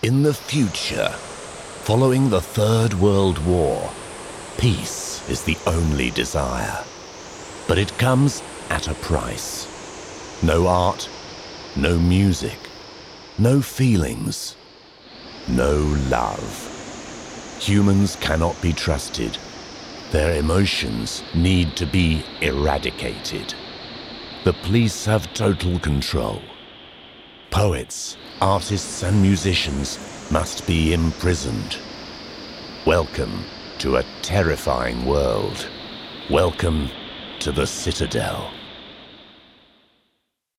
In the future, following the Third World War, peace is the only desire. But it comes at a price. No art, no music, no feelings, no love. Humans cannot be trusted. Their emotions need to be eradicated. The police have total control. Poets, artists, and musicians must be imprisoned. Welcome to a terrifying world. Welcome to the Citadel.